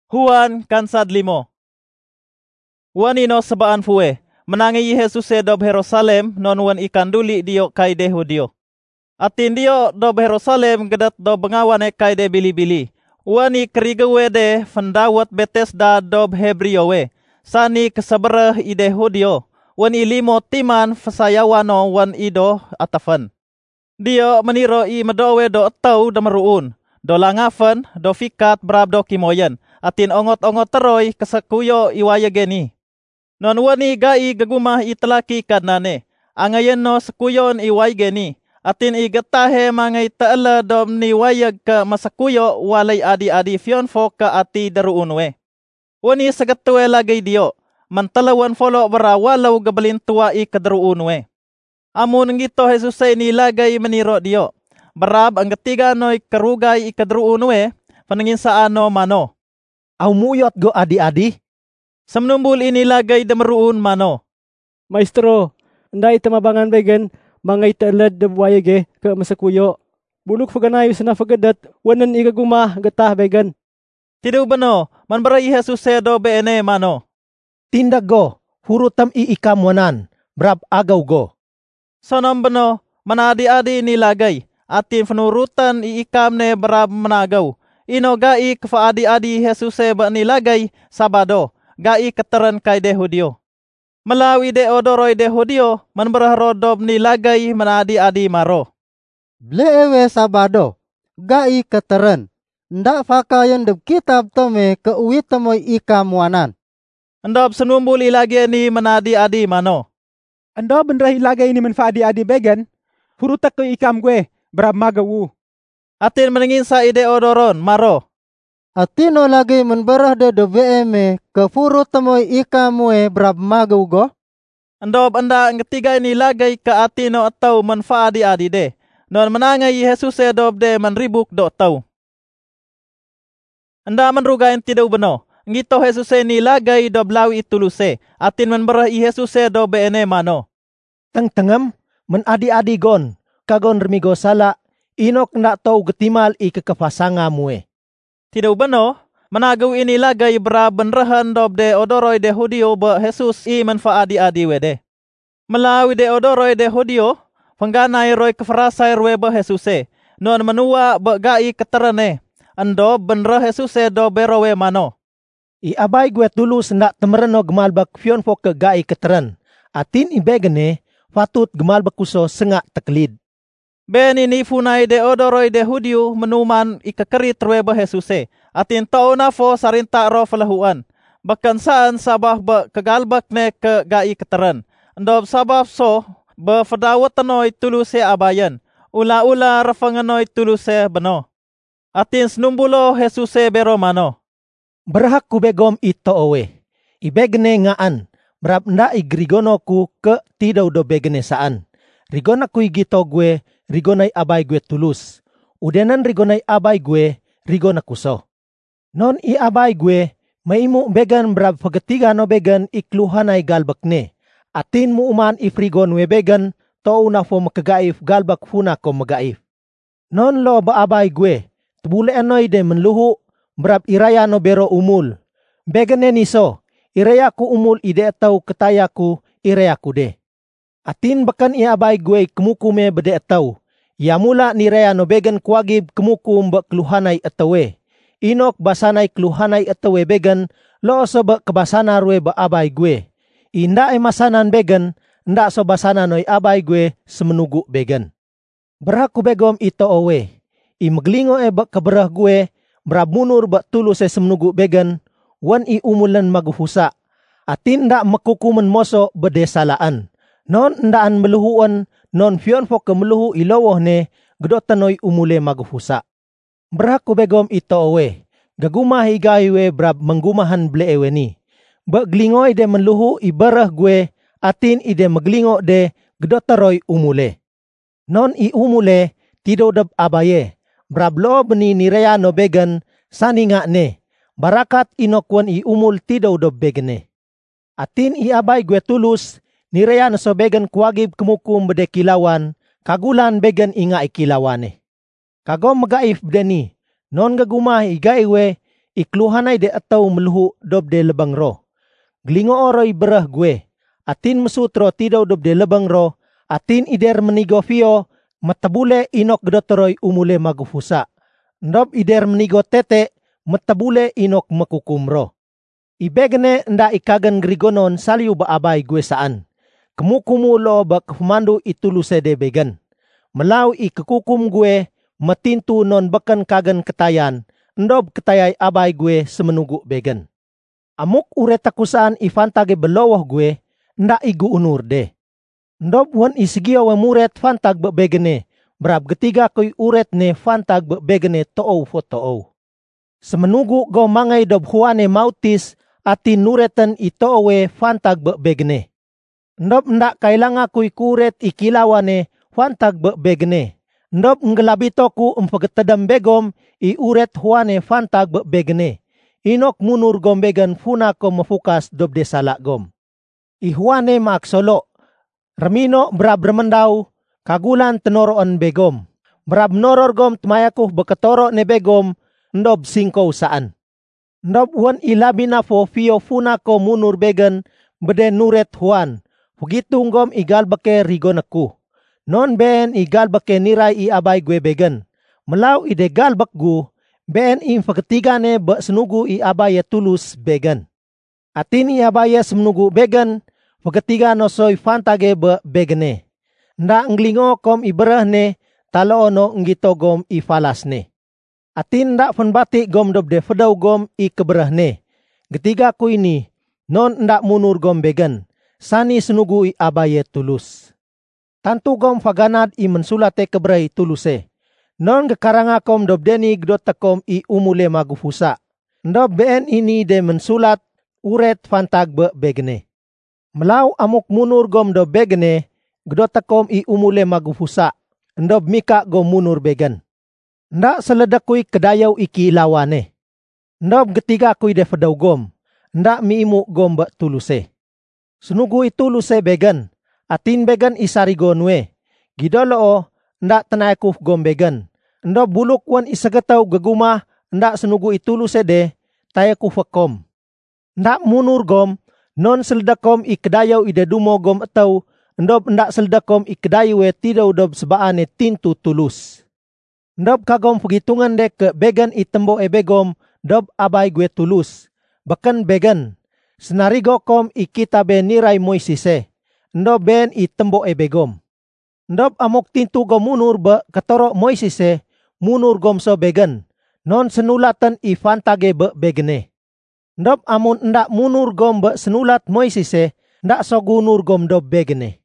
Huan kansad limo. Wan ino sebaan fue. Menangi Jesus dob Jerusalem non wan ikan duli dio kaide Hudio. Atin dio dob Jerusalem gedat dob bengawane kaide bili-bili. Wani kerigewe de fendawat Bethesda dob Hebriowe. Sani kesebereh ide Hudio. Wani limo timan fesayawano wan ido atafen. Dio meniro i medowe do etau demeruun. Do langafen do fikat brab do kimoyen. Atin ongot-ongot teroy kesekuyo iwaya geni. Non wani gai gegumah itelaki kadnane. Angayen no sekuyon iway geni. Atin i getahe mangai teele dom ni wayag ke masekuyo walay adi-adi fionfo ke ati deruunwe. Wani segetue lagay dio. Mantalawan folo berawalaw gebelin tua i kederuunwe. Amun ngito Jesus ay nilagay meniro dio. Berab ang ketiga noy kerugay i kederuunwe. Panengin saano mano. Au muyot go adi-adi? Semnumbul inilagay demeruun mano. Maestro, ndai tamabangan begen mangay talad de buwayage ke masekuyo. Buluk faganayo sana fagadat wanan igagumah gatah begen. Tidu beno, manbarai Jesus do beene mano. Tindak go, hurutam iikam wanan, brab agaw go. Sonom beno, manadi-adi nilagay. Atin penurutan iikam ne berab menagaw. Ino gai kefaadi-adi Jesus ba nilagay sabado. Gai keteran kay de Hudio. Melawi de odoroy de Hudio, manberah rodob nilagay manadi-adi maro. Blewe sabado, gai keteran. Ndak fakayan deb kitab tome ke uwit temoy ikamuanan. Endob senumbul ilagay ni manadi-adi mano. Ando benrah ilagay ni manfaadi-adi begen, hurutak ke ikam gue, berab magawu. Atin menengin sa ide odoron maro. Atino lagi menberah de BM ke furu temoy ikamue brab magaw go. Endob anda ang ketiga nilagay ke atino atau manfaadi-adi de. Non menangay Jesus dob de manribuk do tau. Anda menrugain tidaw beno. Ngito Jesus nilagay dob lawi ituluse. Atin menberah Jesus do beene mano. Teng-tengem menadi-adi gon, kagon remigo sala, inok ndak tau getimal i kekepasanga mue. Tidaw beno, menagaw inilagay berab benrahan dob de odoroy de Hudio ba Jesus i manfaadi-adi wede. Melawi de odoroy de Hudio, pengganay roy keferasay rwe ba Jesus non menua ba gai keterane. Ando benrah Jesus do berowe mano. I abay gue tulus ndak temereno gemalbak fionfo ke gai keteren. Atin i begene, fatut gemalbak kuso sengak teklid. Ben ini funay de odoroy de Hudio menuman ikakerit rweba Jesus. Atin tao na fo sarinta ro falahuan. Bahkan saan sabah ba kegalbak ne ke gai keteran. Ndob sabab so ba fadawat tanoy tuluse abayan. Ula-ula rafanganoy tuluse beno. Atin snumbulo Jesus bero mano. Berhak ku begom ito owe. Ibegne ngaan. Berab nda igrigono ku ke tidaw do begne saan. Rigona ku igito gue. Rigonay abay gue tulus. Udenan rigonay abay gue, rigona kuso. Non i abay gue, maimu began brab pagatiga no began ikluhanay galbak ne. Atin mo uman ifrigon we began, to una fo makagaif galbak funa ko magaif. Non lo ba abay gue, tubule anoy de menluhu, brab iraya no bero umul. Began ne niso, iraya ku umul ide ataw ketaya ku, iraya ku de. Atin bakan i abay gue kemukume bede ataw. Ya mula ni rea no began kuagib kemukum ba keluhanay atawe. Inok basanay keluhanay atawe began lo so ba kebasana rwe ba abay gue. Inda ay masanan began nda so basana noy abay gue semenugu began. Berhaku begom ito owe. I maglingo e ba kaberah gue brab munur ba tulus e semenugu began wan i umulan maguhusa. Atin nda makukumen moso bedesalaan. Non ndaan meluhuan non fionfo ke meluhu ilowoh ne gedotanoy umule maguhusa. Berhaku begom ito owe. Gagumah igaywe brab menggumahan bleewe ni. Baglingoy de meluhu ibarah gue atin ide maglingo de gedotaroy umule. Non i umule tido dab abaye. Brab lo beni nirea no began saninga ne. Barakat inokwan i umul tido dab begene. Atin i abay gue tulus. Nireya na so began kuwagib kemukum bede kilawan, kagulan began inga ikilawane. Kagom magaif bede ni, non gagumah igaiwe, ikluhanay de atau meluhu dob de lebang ro. Glingo oroy berah gue, atin mesutro tidaw dob de lebang ro, atin ider menigo fio, matabule inok gedotoroy umule magufusa. Ndob ider menigo tete, matabule inok makukumro. Ibegene nda ikagan grigonon saliu baabay gue saan. Kemukumu lo ba kefumandu ituluse de began. Melau ikekukum gue, matintu non bakan kagan ketayan, ndob ketayay abay gue semenugu began. Amuk uretakusaan ifantage belowoh gue, nda igu unur de. Ndob wan isigiyo wa muret fantag begene, berab ketiga koy uret ne fantag begene toow fo toow. Semenugu go mangay dob huane mautis, ati nuretan itoowe fantag begene. Ndob nda kailanga koy kuret ikilawane fantag begene. Ndob ngelabito ku empagtedam begom i uret huane fantag begene. Inok munur gom began funa ko mafukas dob desala gom. I huane maaksolo. Remino berab remendaw, kagulan tenoroon begom. Berab noror gom temayakuh beketoro ne begom, ndob singkow saan. Ndob wan ilabi na fo fio funa ko munur began, bede nuret huan. Pugitung gom igal bake rigonaku. Non ben igal bake niray i abay gue began. Melau ide galbak gu, ben im faketigane ba senugu i abaya tulus began. Atin i abaya semenugu began, pagatiga no soy fantage begene. Nda nglingo kom iberah ne, talo no ngito gom ifalas ne. Atin nda fanbati gom dob de fedaw gom i keberah ne. Getiga ku ini, non nda munur gom began, sani senugu i abaye tulus. Tantu gom faganad i mensulate keberai tuluse. Non gekaranga kom dob deni gdotakom i umule magufusa. Ndob ben ini de mensulat uret fantag begene. Melau amuk munur gom do begene, gdotakom i umule magufusa, ndob mika gom munur began. Nda seledakui kedayaw iki lawane. Ndob getiga kui de fedaw gom, nda miimu gom ba tuluse. Senugu ituluse began, atin began isarigo nwe. Gidolo nda tenayakuf gom began. Ndob buluk wan isagataw gagumah, nda senugu ituluse de, tayakufakom. Nda munur gom, non seldakom ikdayaw ide dumo gom ataw, ndob nda seldakom ikdayawe tidaw dob sebaane tintu tulus. Ndob kagom pagitungan de ke began itembo begom, dob abay gue tulus. Bahkan began, senarigo kom ikitabe niray Moisise, ndob ben itembo begom. Ndob amok tintu gom munur ba katoro Moisise, munur gom so began, non senulatan ifantage begene. Ndob amun nda munur gom ba senulat Moisise, nda so gunur gom dob begene.